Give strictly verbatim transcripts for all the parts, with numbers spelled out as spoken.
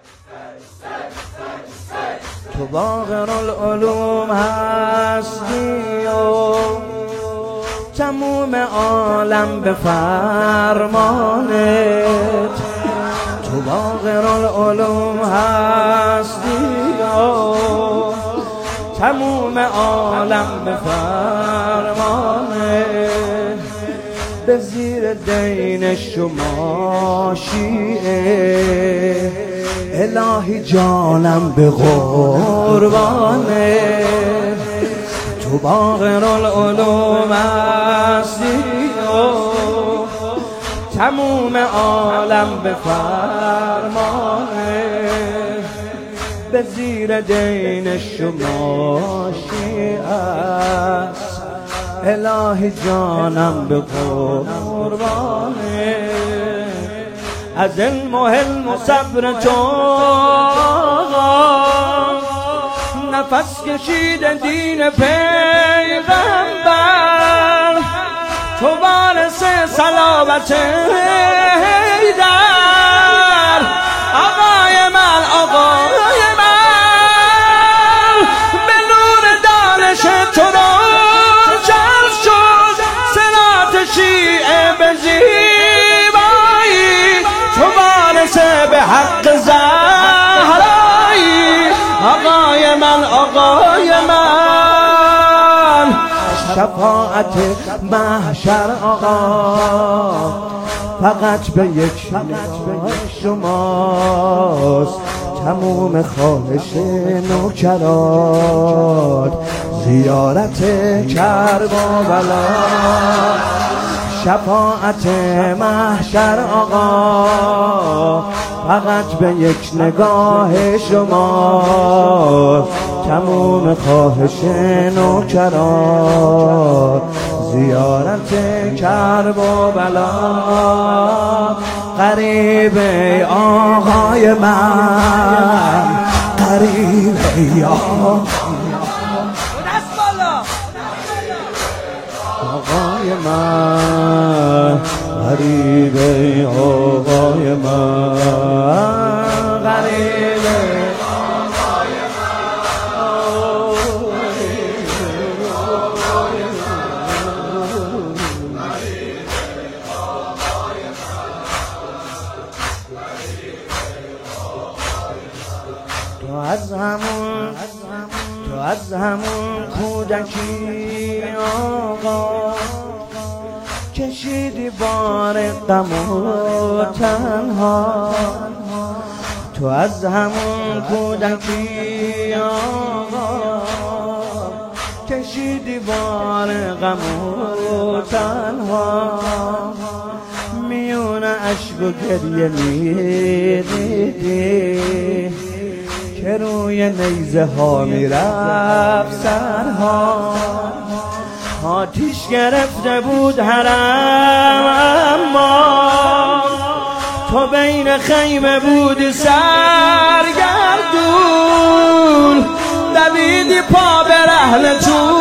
تو باقر العلوم هستی و تموم عالم به فرمانت. تو باقر العلوم هستی و تموم عالم به فرمانت. به زیر دین شما شیعه الهی جانم به قربانه. تو باقر العلوم هستی و تموم عالم به فرمانه. به زیر دین شما شیعه است الهی جانم به قربانه. از علم و حلم و صبر تو نفس کشید دین پیغمبر. تو وارث صلابت حیدر آقای من آقای من. به نور دانش تو روشن شد صراط شیعه به زیبایی. تو وارث به حق زهرایی آقای من آقای من. شفاعت محشر آقا فقط به یک نگاه شماست. تموم خواهش نوکرات زیارت کربلا. شفاعت محشر آقا فقط به یک نگاه شما. تموم خواهش نوکران زیارت کرب و بلا. قریب آقای من قریب آقای من غریب آقای من غریب آقای من. تو از همون تو از همون کودکی آقا کشیدی بار غم و تنها. تو از همون کودکی آقا کشیدی بار غم و تنها. میون اشک و گریه میدیدی که روی نیزه ها میرفت سرها. آتیش گرفته بود حرم اما تو بین خیمه بودی سرگردون. دویدی پا به رحل تو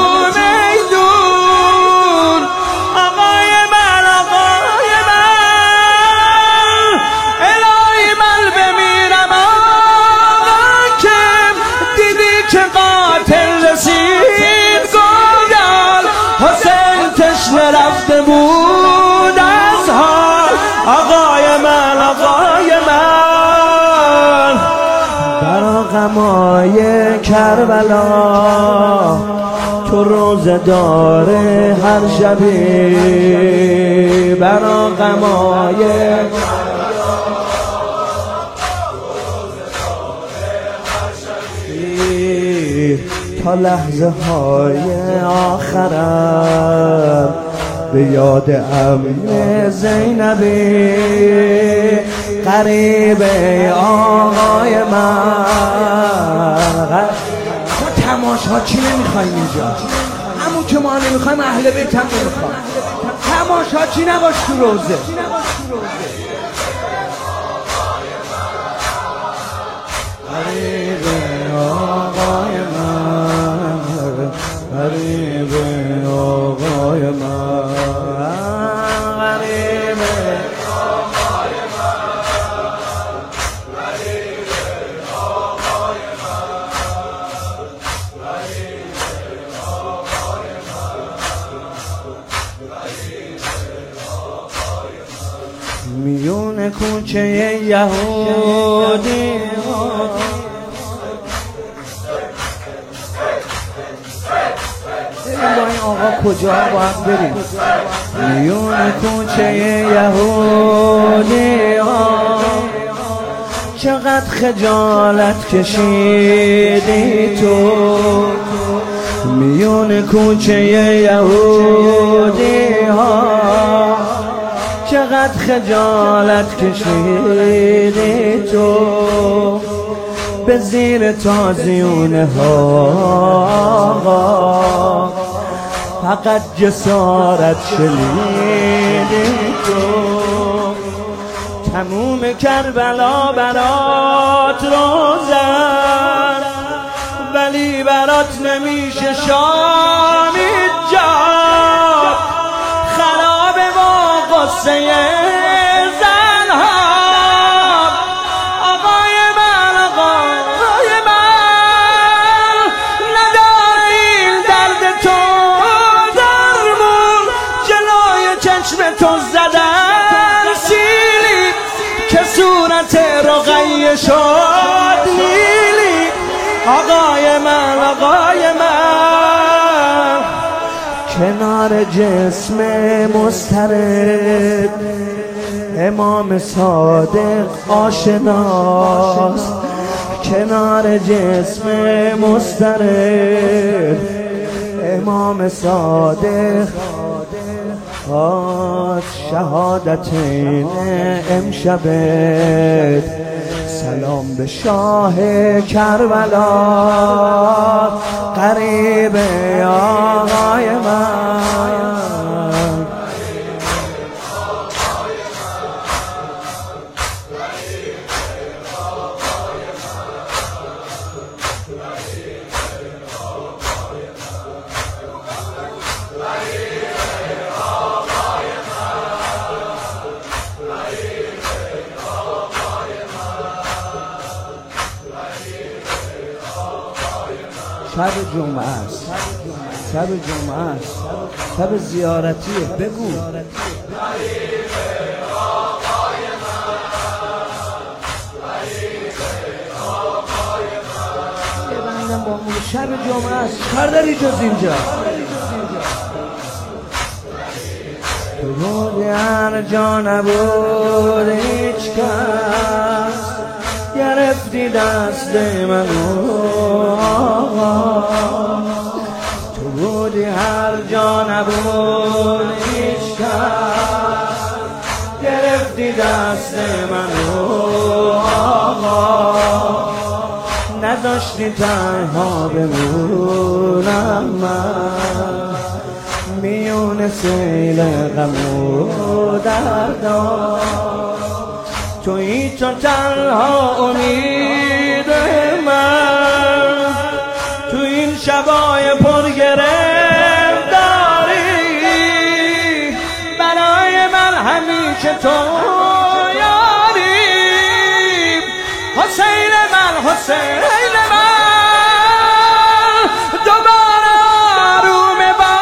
میدون آقای من آقای من. الهی من بمیرم آقا که دیدی که قاتل رسید گودال. حسین تشنه رفته بود از حال آقای من آقای من. برا غمای کربلا تو روزه داره هر شبی. برا غمای تا لحظه های آخرم به یاد امن زینبی. قریب آقای من. تو تماشا چی نمیخوایم اینجا؟ همون که ما نمیخوایم اهل بیت هم نمیخوایم. تماشا چی نباش تو روزه. قریب آقای من قریب آقای من قریب آقای من قریب میون کوچه یهودی بریم با این آقا کجا باید بریم. میون کوچه یهودی ها چقدر خجالت کشیدی تو. میون کوچه یهودی ها چقدر خجالت کشیدی تو. به زیر تازیونه ها فقط جسارت شنیدی تو. تموم کربلا برات روزن ولی برات نمیشه شامی جا. خراب با قصه زنها آقای من آقای من نداری درد تو درمون جلوی چشم تو زدن سیلی که صورت رقیه شد نیلی. آقای من آقای من کنار جسم مضطرب امام صادق آشناست. کنار جسم مضطرب امام صادق آت شهادتین امشبت. سلام به شاه کربلا قریب آقای من. شب جمعه است، شب جمعه است، شب زیارتیه. بگو ببندم با مون. شب جمعه است، کار داری جز اینجا. تو بودی هر جا نبود هیچ کس گرفتی دست منو. تو بودی هر جا نبود هیچ کس گرفتی دست منو. نذاشتی تنها بمونم من میون سیل غم و دردم. تویی تو تنها امید من تو این شبای پر گرفتاری. برای من همیشه تو یاری. حسین من حسین من دوباره آروم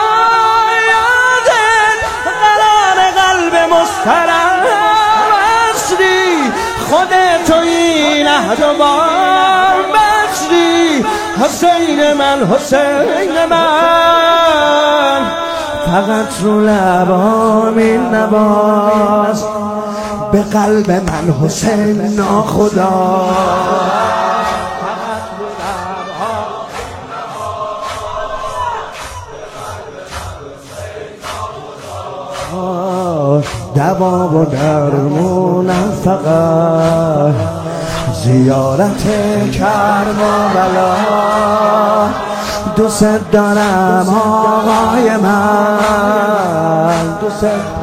بایدت قرار قلب مضطرب بسری. خودت این عهد و بار بسری. حسین من حسین من فقط رو لبام این نباز به قلب من حسین ناخدا. دوا و درمونم فقط زیارت کربلا. دوست دارم آقای من دوست